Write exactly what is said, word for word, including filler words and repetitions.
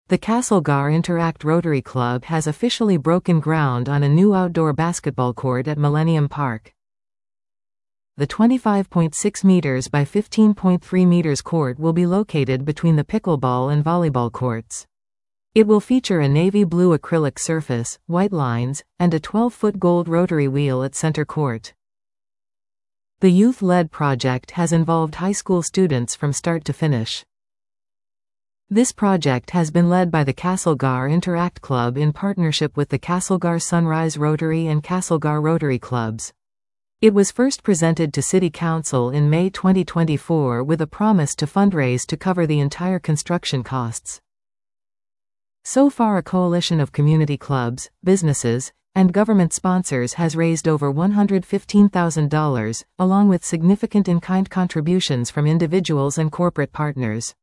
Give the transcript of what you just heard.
The Castlegar Interact Rotary Club has officially broken ground on a new outdoor basketball court at Millennium Park. The twenty-five point six meters by fifteen point three meters court will be located between the pickleball and volleyball courts. It will feature a navy blue acrylic surface, white lines, and a twelve-foot gold rotary wheel at center court. The youth-led project has involved high school students from start to finish. This project has been led by the Castlegar Interact Club in partnership with the Castlegar Sunrise Rotary and Castlegar Rotary Clubs. It was first presented to City Council in May twenty twenty-four with a promise to fundraise to cover the entire construction costs. So far, a coalition of community clubs, businesses, and government sponsors has raised over one hundred fifteen thousand dollars, along with significant in-kind contributions from individuals and corporate partners.